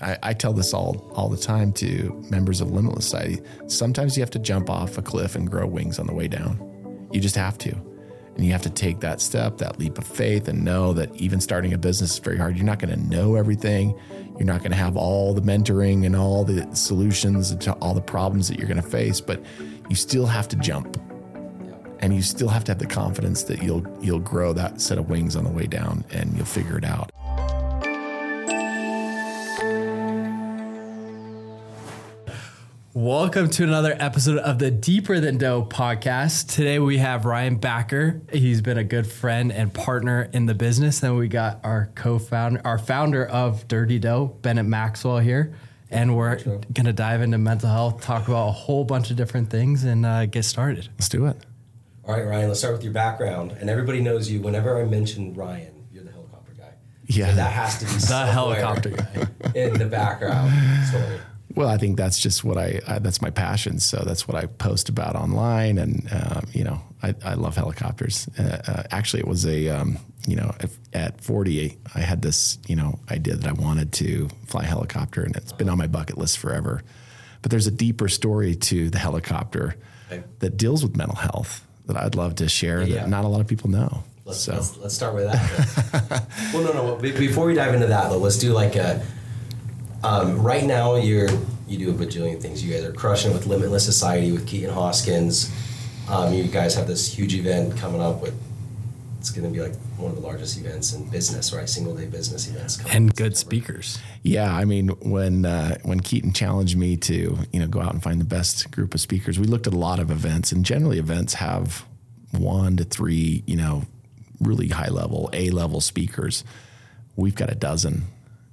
I tell this all the time to members of Limitless Society. Sometimes you have to jump off a cliff and grow wings on the way down. You just have to. And you have to take that step, that leap of faith, and know that even starting a business is very hard. You're not going to know everything. You're not going to have all the mentoring and all the solutions to all the problems that you're going to face, but you still have to jump. And you still have to have the confidence that you'll grow that set of wings on the way down, and you'll figure it out. Welcome to another episode of the Deeper Than Dough podcast. Today we have Ryan Backer. He's been a good friend and partner in the business. Then we got our founder of Dirty Dough, Bennett Maxwell here. And we're going to dive into mental health, talk about a whole bunch of different things, and get started. Let's do it. All right, Ryan, let's start with your background. And everybody knows you. Whenever I mention Ryan, you're the helicopter guy. Yeah. So that has to be the helicopter guy in the background story. Well, I think that's just what that's my passion. So that's what I post about online. And, I love helicopters. Actually, it was at 40, I had this, idea that I wanted to fly a helicopter, and it's been on my bucket list forever. But there's a deeper story to the helicopter that deals with mental health that I'd love to share that not a lot of people know. Let's start with that. Well, no. Before we dive into that, though, let's do like a. Right now, you do a bajillion things. You guys are crushing it with Limitless Society, with Keaton Hoskins. You guys have this huge event coming up it's going to be like one of the largest events in business, right? Single day business events. And good speakers. Yeah. I mean, when Keaton challenged me to, go out and find the best group of speakers, we looked at a lot of events, and generally events have 1 to 3, really high level, A-level speakers. We've got a dozen.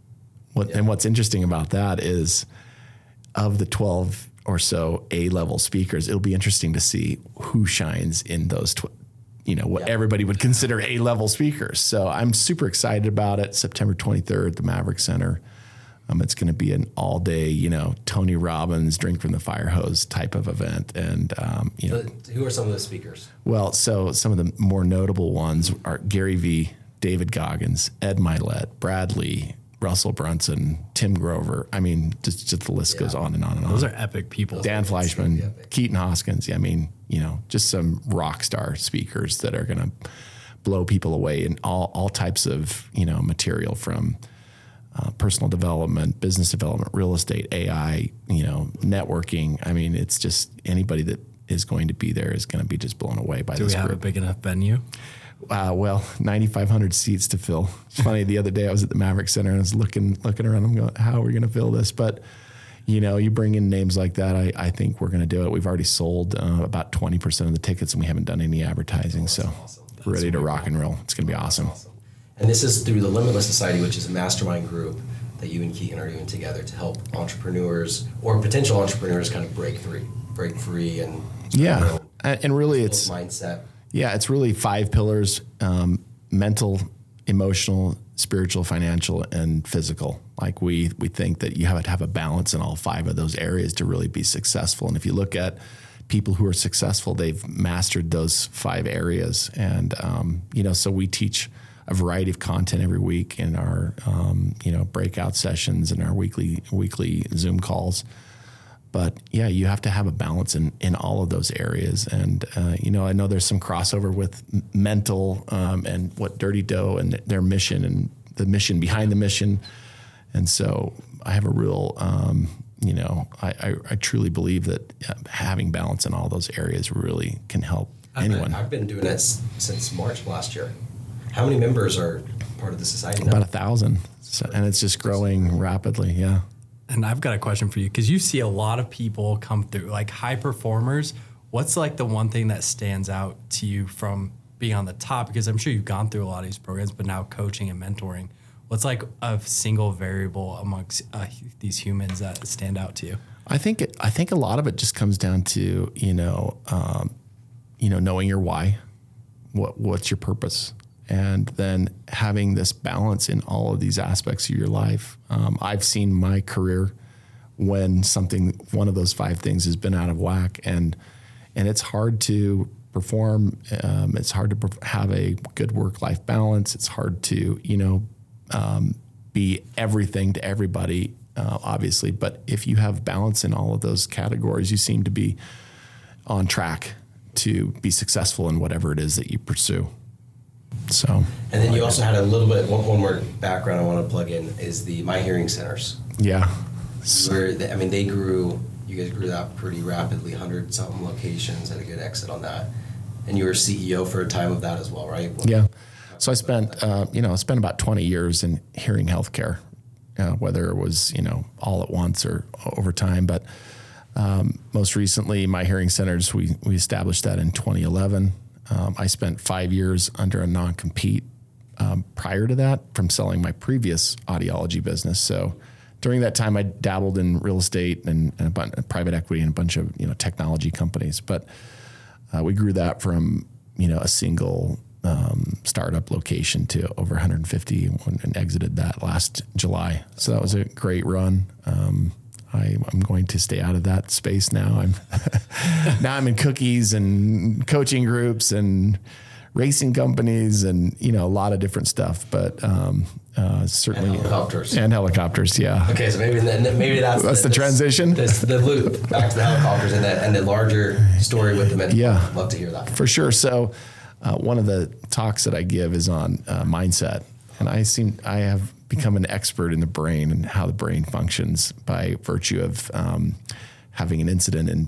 And what's interesting about that is, of the 12 or so A-level speakers, it'll be interesting to see who shines in those, everybody would consider A-level speakers. So I'm super excited about it. September 23rd, the Maverick Center. It's going to be an all-day, Tony Robbins, drink from the fire hose type of event. And, who are some of the speakers? Well, so some of the more notable ones are Gary Vee, David Goggins, Ed Milet, Brad Lee, Russell Brunson, Tim Grover. I mean, just the list goes on and on and on. Those are epic people. Dan Fleischman, Keaton Hoskins. I mean, just some rock star speakers that are going to blow people away in all types of, material, from personal development, business development, real estate, AI, networking. I mean, it's just anybody that is going to be there is going to be just blown away by this group. Do we have a big enough venue? Well, 9,500 seats to fill. It's funny. The other day I was at the Maverick Center and I was looking around. I'm going, how are we going to fill this? But, you bring in names like that, I think we're going to do it. We've already sold about 20% of the tickets, and we haven't done any advertising. Awesome. We're ready to rock and roll. It's going to be awesome. And this is through the Limitless Society, which is a mastermind group that you and Keaton are doing together to help entrepreneurs or potential entrepreneurs kind of break free and and really it's mindset. Yeah, it's really 5 pillars: mental, emotional, spiritual, financial, and physical. Like we think that you have to have a balance in all 5 of those areas to really be successful. And if you look at people who are successful, they've mastered those 5 areas. And so we teach a variety of content every week in our breakout sessions and our weekly Zoom calls. But yeah, you have to have a balance in all of those areas. And, I know there's some crossover with mental and what Dirty Dough and their mission and the mission behind the mission. And so I have a real, I truly believe that having balance in all those areas really can help anyone. I've been doing it since March last year. How many members are part of the society now? About 1,000. So, and it's just growing rapidly. Yeah. And I've got a question for you, because you see a lot of people come through, like high performers. What's like the one thing that stands out to you from being on the top? Because I'm sure you've gone through a lot of these programs, but now coaching and mentoring. What's like a single variable amongst these humans that stand out to you? I think a lot of it just comes down to knowing your why, what's your purpose, and then having this balance in all of these aspects of your life. I've seen my career when one of those 5 things has been out of whack, and it's hard to perform. It's hard to have a good work-life balance. It's hard to, be everything to everybody obviously. But if you have balance in all of those categories, you seem to be on track to be successful in whatever it is that you pursue. So, and then you also had a little bit, one more background I want to plug in is the My Hearing Centers. Yeah. They grew, you guys grew that pretty rapidly, 100-something locations, had a good exit on that. And you were CEO for a time of that as well, right? Yeah. So I spent about 20 years in hearing healthcare, whether it was, all at once or over time. But most recently, My Hearing Centers, we established that in 2011. I spent 5 years under a non-compete prior to that from selling my previous audiology business. So during that time, I dabbled in real estate and private equity and a bunch of technology companies. But we grew that from a single startup location to over 150 and exited that last July. So that was a great run. I'm going to stay out of that space now. I'm in cookies and coaching groups and racing companies and a lot of different stuff. But certainly and helicopters. Yeah. Okay, so maybe that's the transition. The loop back to the helicopters and the larger story with the mental. Yeah, I'd love to hear that for sure. So one of the talks that I give is on mindset, and I have become an expert in the brain and how the brain functions by virtue of having an incident in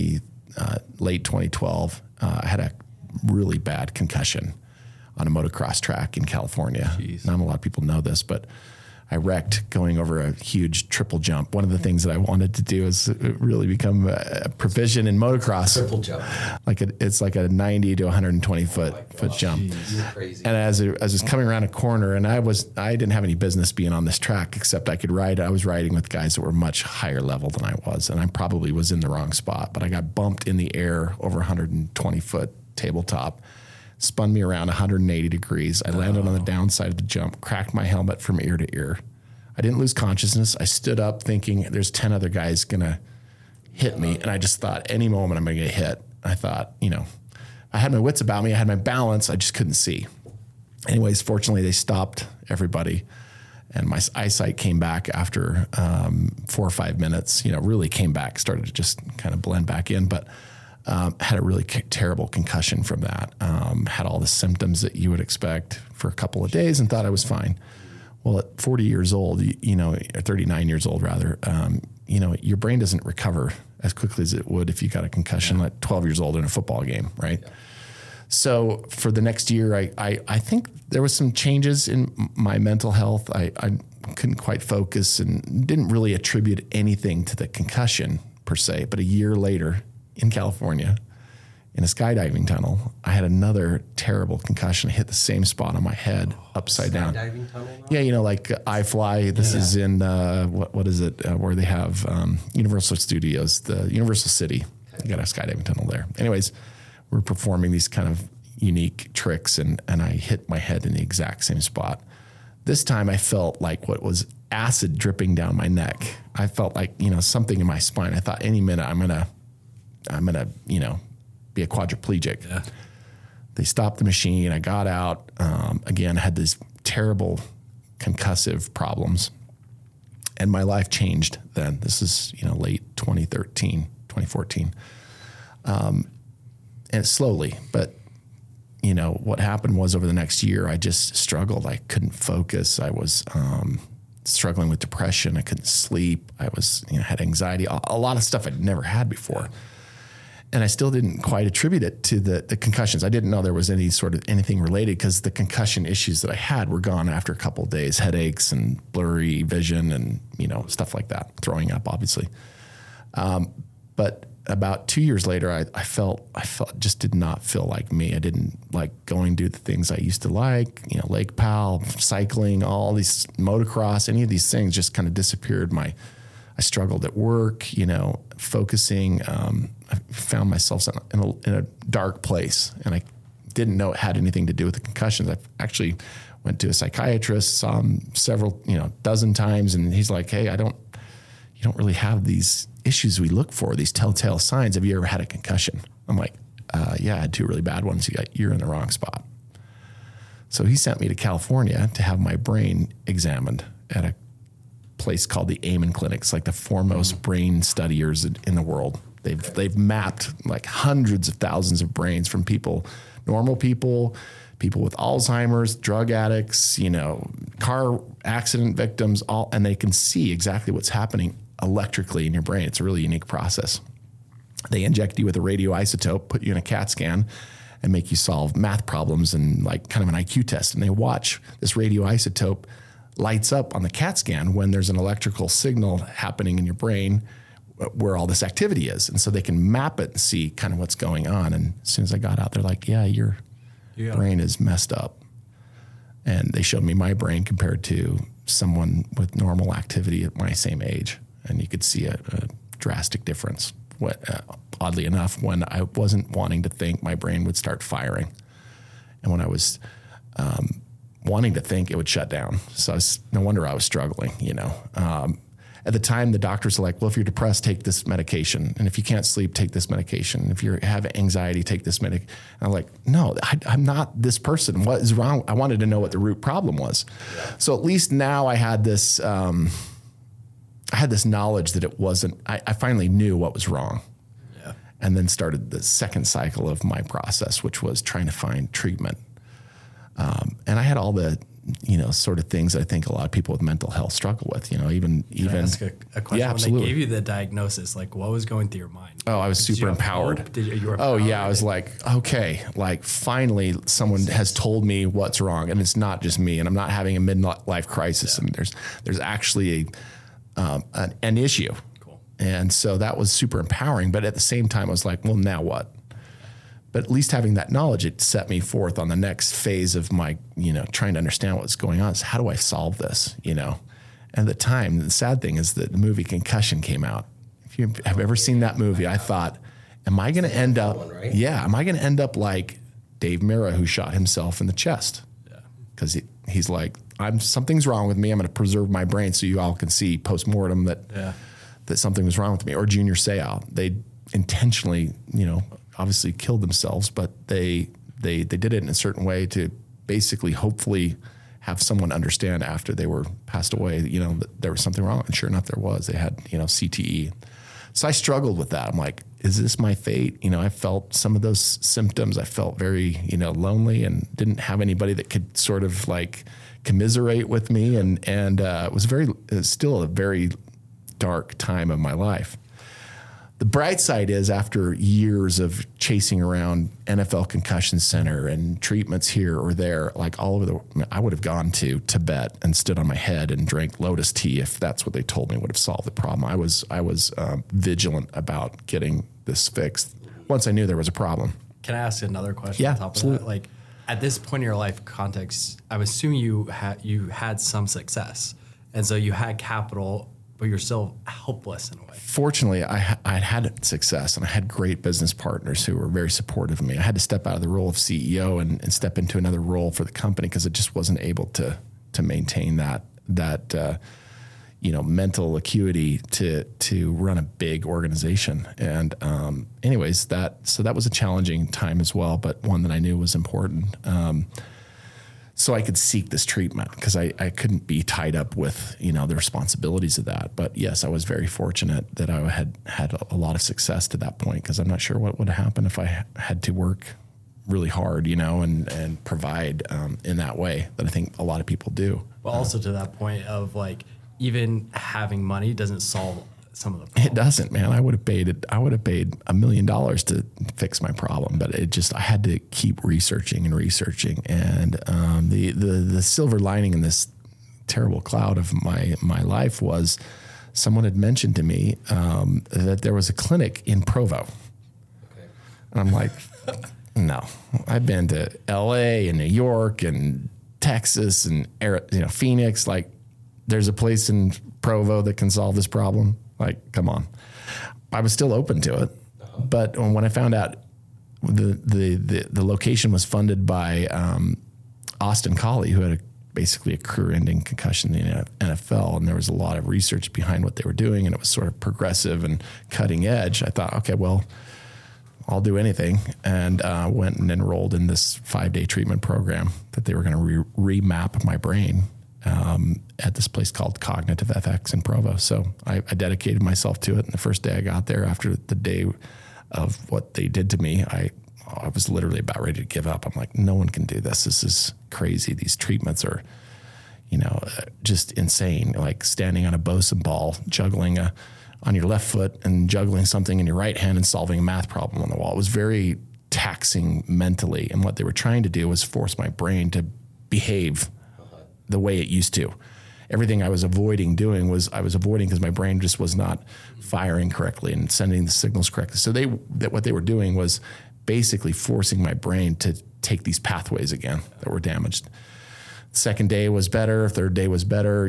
late 2012. I had a really bad concussion on a motocross track in California. Jeez. Not a lot of people know this, but I wrecked going over a huge triple jump. One of the things that I wanted to do is really become a proficient in motocross. Triple jump. It's like a 90 to 120 foot jump. You're crazy. And as I was coming around a corner, and I didn't have any business being on this track, except I could ride. I was riding with guys that were much higher level than I was, and I probably was in the wrong spot. But I got bumped in the air over 120 foot tabletop, spun me around 180 degrees. I landed on the downside of the jump, cracked my helmet from ear to ear. I didn't lose consciousness. I stood up thinking there's 10 other guys going to hit me. And I just thought any moment I'm going to get hit. I thought, I had my wits about me. I had my balance. I just couldn't see. Anyways, fortunately, they stopped everybody. And my eyesight came back after 4 or 5 minutes, really came back, started to just kind of blend back in. But had a really terrible concussion from that. Had all the symptoms that you would expect for a couple of days and thought I was fine. Well, at 40 years old, or 39 years old rather, your brain doesn't recover as quickly as it would if you got a concussion at 12 years old in a football game, right? Yeah. So for the next year, I think there was some changes in my mental health. I couldn't quite focus and didn't really attribute anything to the concussion per se. But a year later, in California, in a skydiving tunnel, I had another terrible concussion. I hit the same spot on my head, upside down. Skydiving tunnel? Yeah, like iFly. This is in, what is it, where they have Universal Studios, the Universal City. You got a skydiving tunnel there. Anyways, we're performing these kind of unique tricks, and I hit my head in the exact same spot. This time I felt like what was acid dripping down my neck. I felt like, something in my spine. I thought any minute I'm gonna, be a quadriplegic. Yeah. They stopped the machine. I got out. Again, I had these terrible concussive problems, and my life changed then. This is, late 2014. And slowly, but what happened was over the next year, I just struggled. I couldn't focus. I was, struggling with depression. I couldn't sleep. I was, had anxiety, a lot of stuff I'd never had before. And I still didn't quite attribute it to the concussions. I didn't know there was anything related because the concussion issues that I had were gone after a couple of days, headaches and blurry vision and, stuff like that, throwing up, obviously. But about 2 years later, I felt just did not feel like me. I didn't like going to do the things I used to like, Lake Powell, cycling, all these motocross, any of these things just kind of disappeared. I struggled at work, focusing. I found myself in a dark place, and I didn't know it had anything to do with the concussions. I actually went to a psychiatrist, saw him several, dozen times, and he's like, "Hey, you don't really have these issues we look for, these telltale signs. Have you ever had a concussion?" I'm like, "Yeah, I had 2 really bad ones." You're in the wrong spot. So he sent me to California to have my brain examined at a place called the Amen Clinic. It's like the foremost brain studiers in the world. They've mapped like hundreds of thousands of brains from people, normal people with Alzheimer's, drug addicts, car accident victims, and they can see exactly what's happening electrically in your brain. It's a really unique process. They inject you with a radioisotope, put you in a CAT scan, and make you solve math problems and like kind of an IQ test. And they watch this radioisotope lights up on the CAT scan when there's an electrical signal happening in your brain where all this activity is. And so they can map it and see kind of what's going on. And as soon as I got out, they're like, yeah, your brain is messed up. And they showed me my brain compared to someone with normal activity at my same age. And you could see a drastic difference. Oddly enough, when I wasn't wanting to think, my brain would start firing. And when I was wanting to think, it would shut down. So no wonder I was struggling, At the time, the doctors were like, well, if you're depressed, take this medication. And if you can't sleep, take this medication. If you have anxiety, take this medication. And I'm like, no, I'm not this person. What is wrong? I wanted to know what the root problem was. Yeah. So at least now I had this knowledge that it wasn't, I finally knew what was wrong. Yeah. And then started the second cycle of my process, which was trying to find treatment. And I had all the, sort of things that I think a lot of people with mental health struggle with, even. Can I ask a question? Yeah, absolutely. When they gave you the diagnosis, like what was going through your mind? Oh, I was super empowered. Oh yeah. I was like, okay, like finally someone has told me what's wrong, and it's not just me, and I'm not having a midlife crisis. Yeah. And there's actually an issue. Cool. And so that was super empowering. But at the same time, I was like, well, now what? But at least having that knowledge, it set me forth on the next phase of my, trying to understand what's going on. Is how do I solve this, And at the time, the sad thing is that the movie Concussion came out. If you have ever seen that movie, I thought, am I going to end up, am I going to end up like Dave Mirra, who shot himself in the chest? Yeah. Because he's like, something's wrong with me. I'm going to preserve my brain so you all can see post-mortem that something was wrong with me. Or Junior Seau. They intentionally, obviously killed themselves, but they did it in a certain way to basically hopefully have someone understand after they were passed away, that there was something wrong. And sure enough, there was. They had, CTE. So I struggled with that. I'm like, is this my fate? I felt some of those symptoms. I felt very, lonely and didn't have anybody that could sort of like commiserate with me. And it was still a very dark time of my life. The bright side is after years of chasing around NFL Concussion Center and treatments here or there, like all over I would have gone to Tibet and stood on my head and drank lotus tea if that's what they told me would have solved the problem. I was vigilant about getting this fixed once I knew there was a problem. Can I ask another question? Yeah, on top absolutely. Of that? Like at this point in your life context, I'm assuming you had some success, and so you had capital, but you're still helpless in a way. Fortunately, I had success, and I had great business partners who were very supportive of me. I had to step out of the role of CEO and step into another role for the company because it just wasn't able to maintain that mental acuity to run a big organization. And anyways, that was a challenging time as well, but one that I knew was important. So I could seek this treatment because I couldn't be tied up with, the responsibilities of that. But yes, I was very fortunate that I had a lot of success to that point because I'm not sure what would happen if I had to work really hard, and provide in that way that I think a lot of people do. But also to that point of like, even having money doesn't solve some of the problems. It doesn't, man. I would have paid $1 million to fix my problem, but I had to keep researching. And the silver lining in this terrible cloud of my life was someone had mentioned to me that there was a clinic in Provo. Okay. And I'm like, no, I've been to LA and New York and Texas and Phoenix. Like, there's a place in Provo that can solve this problem. Like, come on. I was still open to it. But when I found out the location was funded by Austin Collie, who had basically a career-ending concussion in the NFL, and there was a lot of research behind what they were doing, and it was sort of progressive and cutting edge, I thought, okay, well, I'll do anything, and went and enrolled in this 5-day treatment program that they were going to remap my brain at this place called Cognitive FX in Provo. So I dedicated myself to it. And the first day I got there, after the day of what they did to me, I was literally about ready to give up. I'm like, no one can do this. This is crazy. These treatments are, just insane. Like standing on a Bosun ball, juggling on your left foot and juggling something in your right hand and solving a math problem on the wall. It was very taxing mentally. And what they were trying to do was force my brain to behave the way it used to. Everything I was avoiding doing because my brain just was not firing correctly and sending the signals correctly. So what they were doing was basically forcing my brain to take these pathways again that were damaged. Second day was better. Third day was better.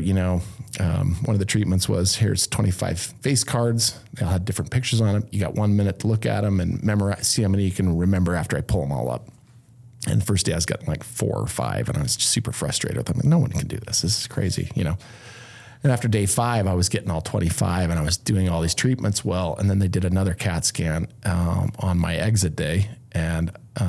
One of the treatments was, here's 25 face cards. They all had different pictures on them. You got 1 minute to look at them and memorize, see how many you can remember after I pull them all up. And the first day I was getting like 4 or 5, and I was just super frustrated with them. Like, no one can do this. This is crazy, And after day 5, I was getting all 25, and I was doing all these treatments well. And then they did another CAT scan on my exit day, and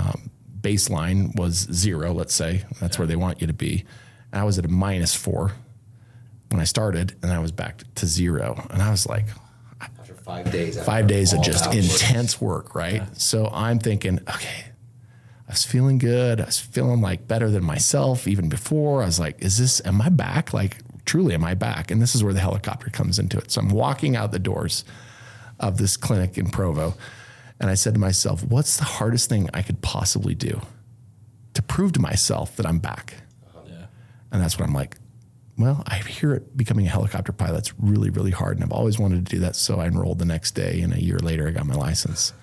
baseline was 0, let's say. That's where they want you to be. And I was at a -4 when I started, and I was back to 0. And I was like, after 5 days. 5 days of just intense work, right? Yeah. So I'm thinking, okay, I was feeling good. I was feeling like better than myself even before. I was like, am I back? Like, truly, am I back? And this is where the helicopter comes into it. So I'm walking out the doors of this clinic in Provo, and I said to myself, what's the hardest thing I could possibly do to prove to myself that I'm back? Yeah. And that's what I'm like, well, I hear it becoming a helicopter pilot's really, really hard, and I've always wanted to do that. So I enrolled the next day, and a year later I got my license.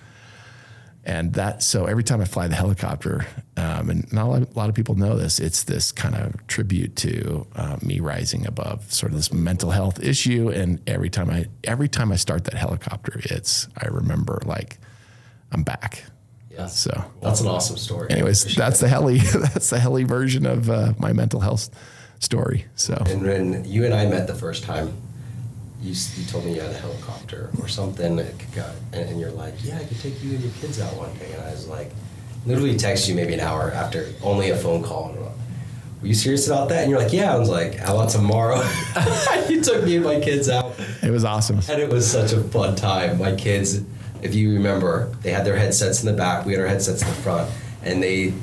And so every time I fly the helicopter, and not a lot of people know this, it's this kind of tribute to me rising above sort of this mental health issue. And every time I start that helicopter, I remember like I'm back. Yeah. So that's an awesome story. Anyways, that's the heli version of my mental health story. So and when you and I met the first time, you told me you had a helicopter or something, and you're like, yeah, I could take you and your kids out one day. And I was like, literally texted you maybe an hour after only a phone call. And like, were you serious about that? And you're like, yeah. I was like, how about tomorrow? You took me and my kids out. It was awesome. And it was such a fun time. My kids, if you remember, they had their headsets in the back. We had our headsets in the front. And they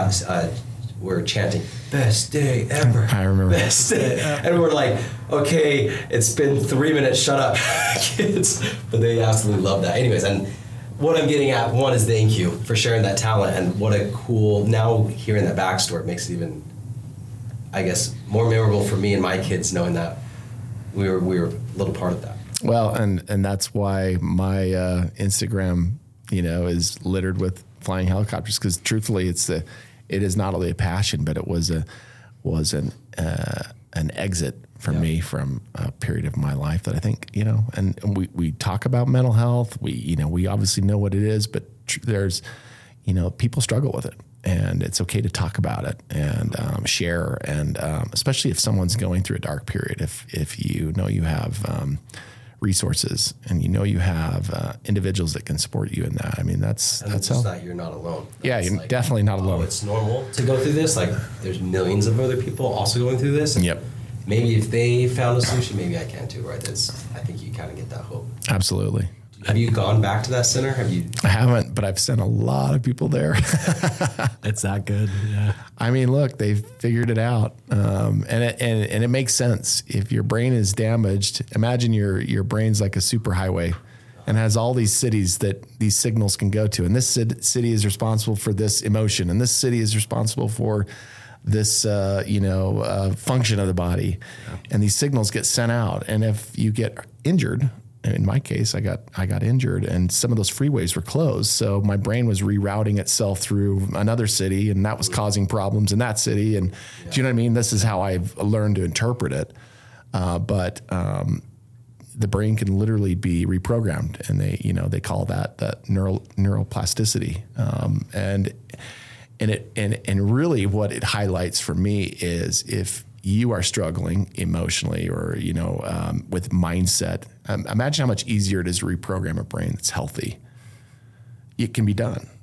were chanting, best day ever. I remember. Best day. And we're like, okay, it's been 3 minutes, shut up, kids. But they absolutely love that. Anyways, and what I'm getting at, one is thank you for sharing that talent, and what a cool, now hearing that backstory, it makes it even, I guess, more memorable for me and my kids knowing that we were a little part of that. Well, and that's why my Instagram, is littered with flying helicopters, because truthfully, it is not only a passion, but it was an exit for me from a period of my life that I think, and we talk about mental health. We obviously know what it is, but there's, people struggle with it, and it's okay to talk about it and share. And especially if someone's going through a dark period, if you have resources and you have individuals that can support you in that. I mean, that's how that you're not alone. Yeah, you're definitely not alone. It's normal to go through this. Like, there's millions of other people also going through this. Yep. Maybe if they found a solution, maybe I can too, right? I think you kind of get that hope. Absolutely. Have you gone back to that center? I haven't, but I've sent a lot of people there. It's that good. Yeah. I mean, look, they've figured it out. And it makes sense. If your brain is damaged, imagine your brain's like a superhighway and has all these cities that these signals can go to. And this city is responsible for this emotion. And this city is responsible for this, function of the body. Yeah. And these signals get sent out. And if you get injured, in my case, I got injured, and some of those freeways were closed. So my brain was rerouting itself through another city, and that was causing problems in that city. And do you know what I mean? This is how I've learned to interpret it. But the brain can literally be reprogrammed, and they call that neuroplasticity. And really what it highlights for me is if you are struggling emotionally or, with mindset, imagine how much easier it is to reprogram a brain that's healthy. It can be done. Yeah.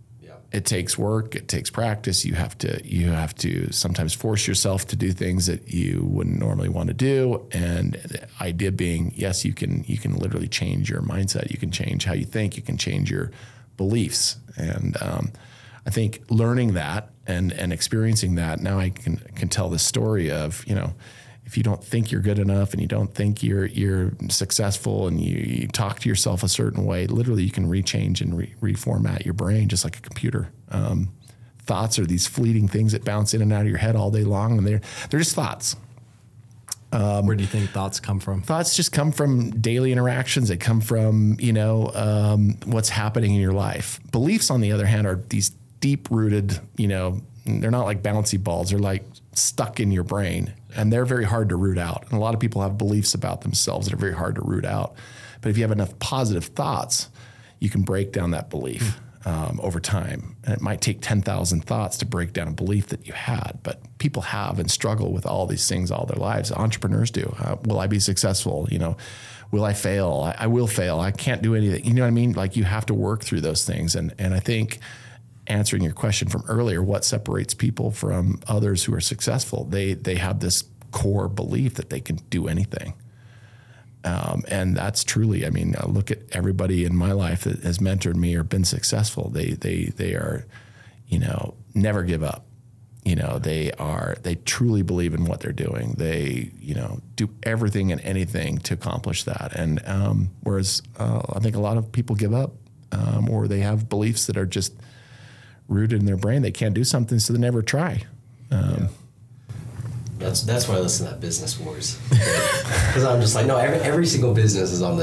it takes work, it takes practice. You have to sometimes force yourself to do things that you wouldn't normally want to do. And the idea being, yes, you can literally change your mindset. You can change how you think. You can change your beliefs. And I think learning that and experiencing that, now I can tell the story of, if you don't think you're good enough and you don't think you're successful and you talk to yourself a certain way, literally you can rechange and reformat your brain just like a computer. Thoughts are these fleeting things that bounce in and out of your head all day long, and they're just thoughts. Where do you think thoughts come from? Thoughts just come from daily interactions. They come from, what's happening in your life. Beliefs, on the other hand, are these deep-rooted, they're not like bouncy balls. They're like stuck in your brain, and they're very hard to root out. And a lot of people have beliefs about themselves that are very hard to root out. But if you have enough positive thoughts, you can break down that belief over time. And it might take 10,000 thoughts to break down a belief that you had. But people have and struggle with all these things all their lives. Entrepreneurs do. Will I be successful? Will I fail? I will fail. I can't do anything. You know what I mean? Like, you have to work through those things. And I think, answering your question from earlier, what separates people from others who are successful? They have this core belief that they can do anything. And that's truly, I look at everybody in my life that has mentored me or been successful. They are, never give up. They truly believe in what they're doing. They, do everything and anything to accomplish that. And whereas I think a lot of people give up, or they have beliefs that are just rooted in their brain. They can't do something, so they never try. That's why I listen to that Business Wars, because I'm just like, no, every single business is on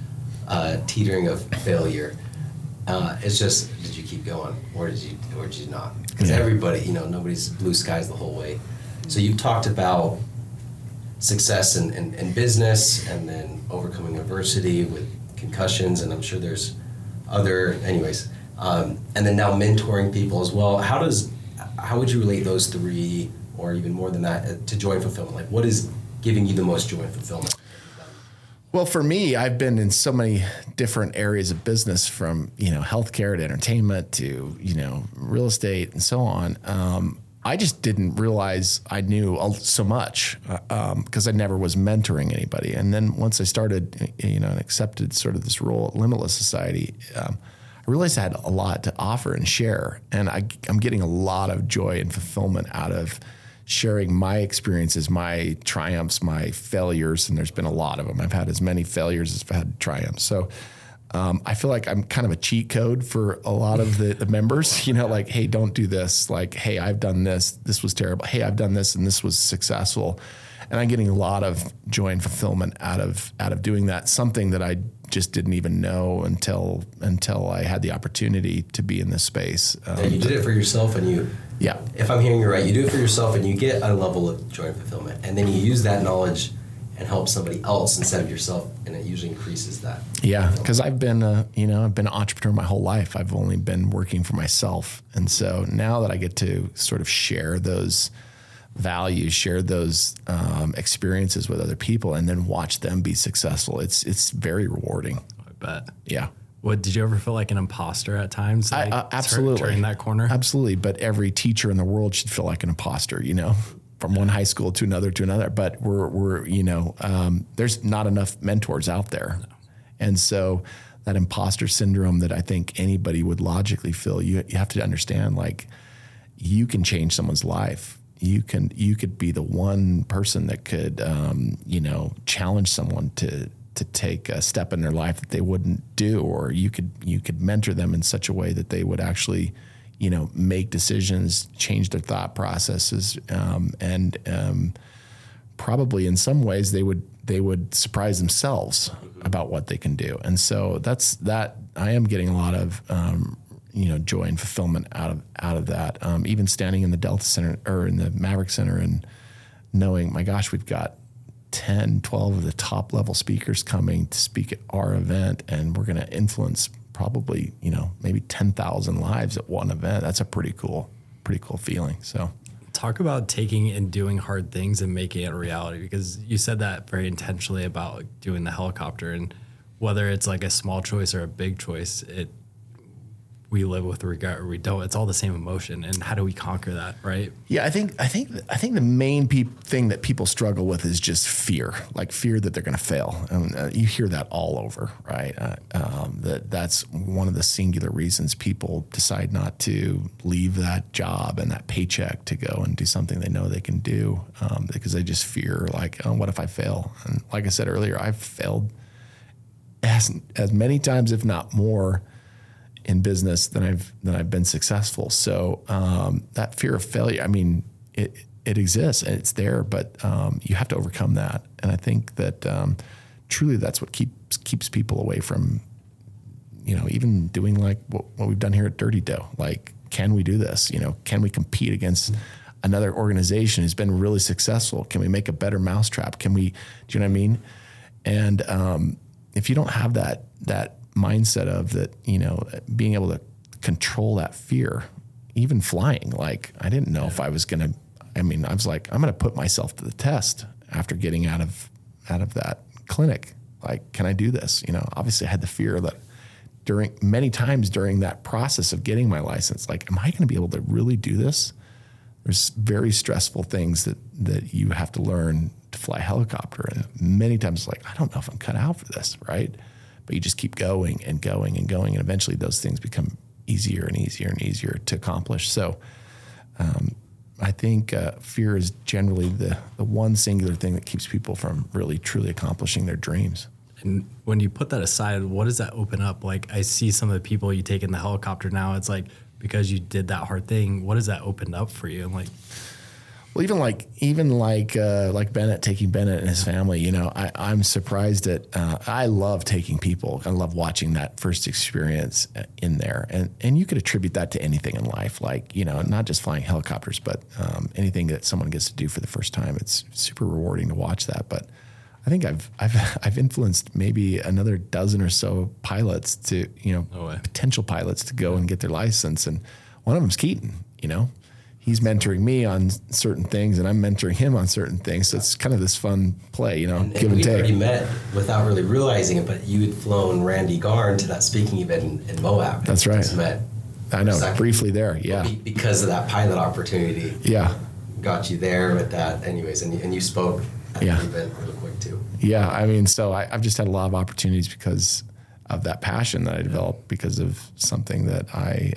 the teetering of failure. It's just, did you keep going, or did you not? Because everybody, nobody's blue skies the whole way. So you've talked about success in business, and then overcoming adversity with concussions, and I'm sure there's other, anyways. And then now mentoring people as well. How would you relate those three, or even more than that, to joy and fulfillment? Like, what is giving you the most joy and fulfillment? Well, for me, I've been in so many different areas of business, from, healthcare to entertainment to, real estate and so on. I just didn't realize I knew so much because I never was mentoring anybody. And then once I started, and accepted sort of this role at Limitless Society, I realized I had a lot to offer and share. And I'm getting a lot of joy and fulfillment out of sharing my experiences, my triumphs, my failures, and there's been a lot of them. I've had as many failures as I've had triumphs. So I feel like I'm kind of a cheat code for a lot of the members, like, hey, don't do this. Like, hey, I've done this. This was terrible. Hey, I've done this and this was successful. And I'm getting a lot of joy and fulfillment out of doing that, something that I just didn't even know until I had the opportunity to be in this space. You did it for yourself, and if I'm hearing you right, you do it for yourself and you get a level of joy and fulfillment, and then you use that knowledge and help somebody else instead of yourself, and it usually increases that. Yeah, because I've been I've been an entrepreneur my whole life. I've only been working for myself, and so now that I get to sort of share those values, share those experiences with other people, and then watch them be successful, it's very rewarding. I bet. Yeah. What, did you ever feel like an imposter at times? Like, absolutely. Turning that corner? Absolutely. But every teacher in the world should feel like an imposter, from one high school to another. But we're there's not enough mentors out there. No. And so that imposter syndrome that I think anybody would logically feel, you have to understand, like, you can change someone's life. You could be the one person that could, challenge someone to take a step in their life that they wouldn't do, or you could mentor them in such a way that they would actually, make decisions, change their thought processes, and probably in some ways they would surprise themselves about what they can do. And so that's that. I am getting a lot of joy and fulfillment out of that. Even standing in the Delta Center or in the Maverick Center and knowing, my gosh, we've got 10, 12 of the top level speakers coming to speak at our event, and we're going to influence probably, maybe 10,000 lives at one event. That's a pretty cool feeling. So talk about taking and doing hard things and making it a reality, because you said that very intentionally about doing the helicopter, and whether it's like a small choice or a big choice, we live with regret or we don't. It's all the same emotion. And how do we conquer that, right? Yeah, I think the main thing that people struggle with is just fear, like fear that they're going to fail. And you hear that all over, right? That's one of the singular reasons people decide not to leave that job and that paycheck to go and do something they know they can do, because they just fear, like, oh, what if I fail? And like I said earlier, I've failed as many times, if not more, in business than I've been successful. So that fear of failure, I mean, it exists and it's there, but you have to overcome that. And I think that truly that's what keeps people away from, even doing like what we've done here at Dirty Dough. Like, can we do this? Can we compete against another organization who's been really successful? Can we make a better mousetrap? Do you know what I mean? And if you don't have that mindset of that, being able to control that fear, even flying, like I didn't know if I was going to, I was like, I'm going to put myself to the test after getting out of that clinic. Like, can I do this? Obviously I had the fear that many times during that process of getting my license, like, am I going to be able to really do this? There's very stressful things that you have to learn to fly a helicopter. And many times like, I don't know if I'm cut out for this. Right. But you just keep going and going and going, and eventually those things become easier and easier and easier to accomplish. So I think fear is generally the one singular thing that keeps people from really, truly accomplishing their dreams. And when you put that aside, what does that open up? Like, I see some of the people you take in the helicopter now, it's like, because you did that hard thing, what does that open up for you? And like, well, even like Bennett, taking Bennett and his family, I'm surprised at, I love taking people. I love watching that first experience in there. And you could attribute that to anything in life, like, not just flying helicopters, but anything that someone gets to do for the first time. It's super rewarding to watch that. But I think I've influenced maybe another dozen or so pilots to, potential pilots to go and get their license. And one of them's Keaton, He's mentoring me on certain things, and I'm mentoring him on certain things. So it's kind of this fun play, give and take. We already met without really realizing it, but you had flown Randy Garn to that speaking event in Moab. That's right. Just met. I know, briefly there, yeah. Because of that pilot opportunity. Yeah. Got you there with that, anyways, and you spoke at the event real quick too. Yeah, so I've just had a lot of opportunities because of that passion that I developed, because of something that I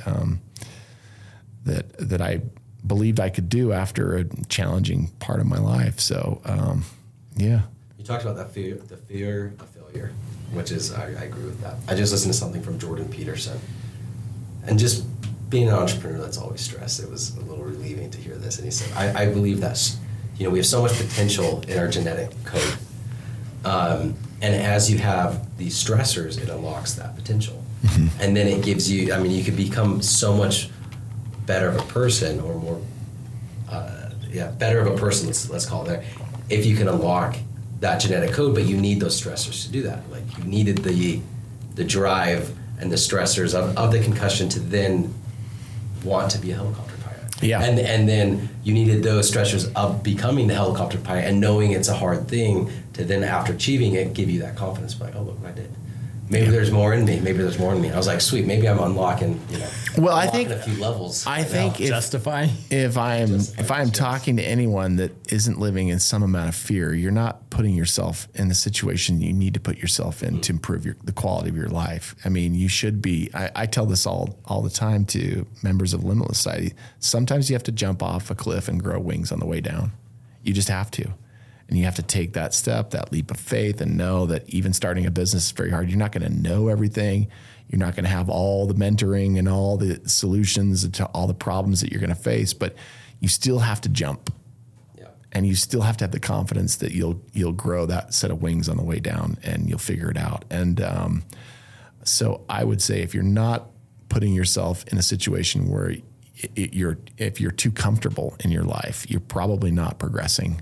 that I believed I could do after a challenging part of my life. So, yeah. You talked about the fear of failure, which is, I agree with that. I just listened to something from Jordan Peterson. And just being an entrepreneur, that's always stress. It was a little relieving to hear this. And he said, I believe that, we have so much potential in our genetic code. And as you have these stressors, it unlocks that potential. Mm-hmm. And then it gives you, you could become so much better of a person, or more, better of a person, let's call it there, if you can unlock that genetic code, but you need those stressors to do that. Like, you needed the drive and the stressors of the concussion to then want to be a helicopter pilot. Yeah. And then you needed those stressors of becoming the helicopter pilot and knowing it's a hard thing to then, after achieving it, give you that confidence, like, oh, look what I did. Maybe there's more in me. I was like, sweet, maybe I'm unlocking, well, I think a few levels. I think if I'm talking to anyone that isn't living in some amount of fear, you're not putting yourself in the situation you need to put yourself in to improve the quality of your life. You should be, I tell this all the time to members of Limitless Society. Sometimes you have to jump off a cliff and grow wings on the way down. You just have to. And you have to take that step, that leap of faith, and know that even starting a business is very hard. You're not going to know everything. You're not going to have all the mentoring and all the solutions to all the problems that you're going to face, but you still have to jump. Yeah. And you still have to have the confidence that you'll grow that set of wings on the way down, and you'll figure it out. And so I would say, if you're not putting yourself in a situation where if you're too comfortable in your life, you're probably not progressing.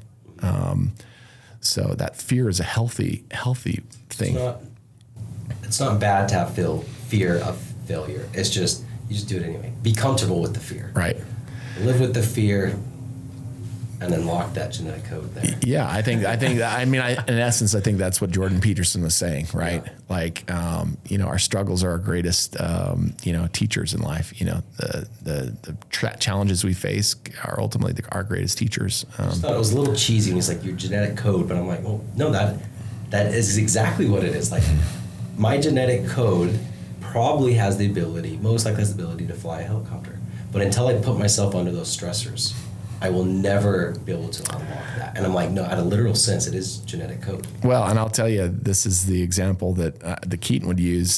So that fear is a healthy thing. It's not bad to have fear of failure. It's just, you just do it anyway. Be comfortable with the fear. Right. Live with the fear. and unlock that genetic code there. Yeah, I think, in essence, I think that's what Jordan Peterson was saying, right? Yeah. Like, our struggles are our greatest, teachers in life. The challenges we face are ultimately our greatest teachers. I just thought it was a little cheesy when he's like, your genetic code, but I'm like, well, no, that is exactly what it is. Like, my genetic code probably has the ability, most likely has the ability to fly a helicopter. But until I put myself under those stressors, I will never be able to unlock that. And I'm like, no, at a literal sense, it is genetic code. Well, and I'll tell you, this is the example that Keaton would use.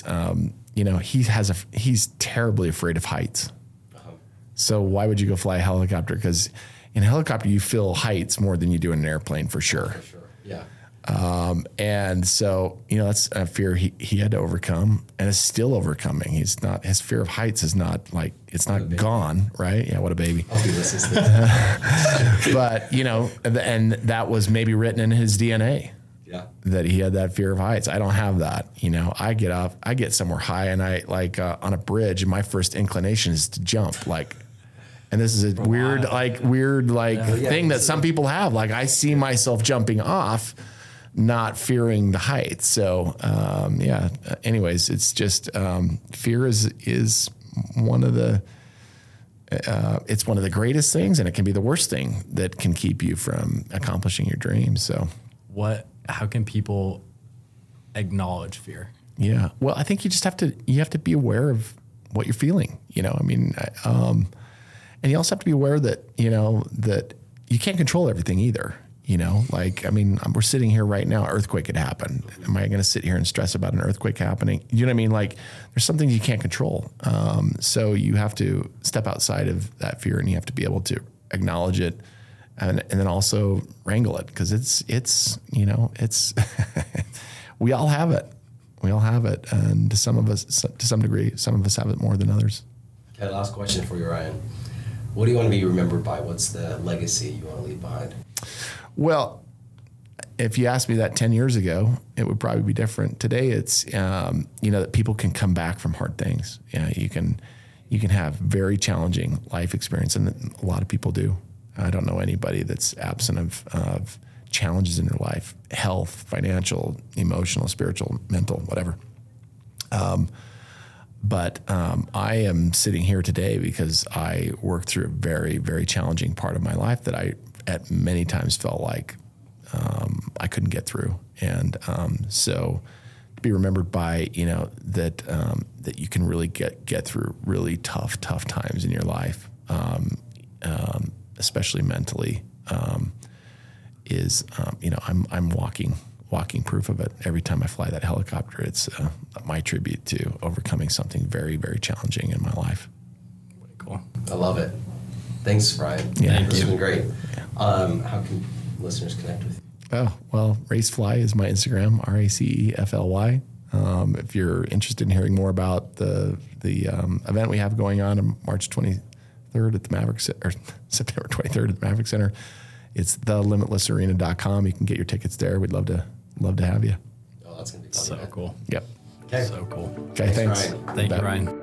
He's terribly afraid of heights. Uh-huh. So why would you go fly a helicopter? Because in a helicopter, you feel heights more than you do in an airplane, for sure. For sure, yeah. And so, that's a fear he had to overcome and is still overcoming. His fear of heights is not it's not gone, right? Yeah. What a baby. I'll be listening. But, and that was maybe written in his DNA. Yeah. That he had that fear of heights. I don't have that. I get up, I get somewhere high and I on a bridge and my first inclination is to jump and this is a weird thing that some people have. Like I see myself jumping off, not fearing the heights. So, anyways, it's just, fear is one of the, it's one of the greatest things, and it can be the worst thing that can keep you from accomplishing your dreams. So how can people acknowledge fear? Yeah. Well, I think you have to be aware of what you're feeling, and you also have to be aware that, that you can't control everything either. We're sitting here right now, earthquake could happen. Am I going to sit here and stress about an earthquake happening? You know what I mean? Like there's some things you can't control. So you have to step outside of that fear and you have to be able to acknowledge it and then also wrangle it. Cause it's we all have it. We all have it. And to some degree, some of us have it more than others. Okay. Last question for you, Ryan. What do you want to be remembered by? What's the legacy you want to leave behind? Well, if you asked me that 10 years ago, it would probably be different. Today, it's that people can come back from hard things. You can have very challenging life experience, and a lot of people do. I don't know anybody that's absent of challenges in their life: health, financial, emotional, spiritual, mental, whatever. But I am sitting here today because I worked through a very, very challenging part of my life that I at many times felt like I couldn't get through. And so to be remembered by, that you can really get through really tough times in your life, especially mentally, is, I'm walking proof of it. Every time I fly that helicopter, it's my tribute to overcoming something very, very challenging in my life. Cool. I love it. Thanks, Ryan. Yeah, this has been great. How can listeners connect with you? Oh, well, Racefly is my Instagram, RACEFLY. If you're interested in hearing more about the event we have going on March 23rd at the Maverick or September 23rd at the Maverick Center, it's thelimitlessarena.com. You can get your tickets there. We'd love to have you. Oh, that's gonna be fun. So cool. Yep. Okay. So cool. Okay. Thanks. Ryan. Thank you, Ryan.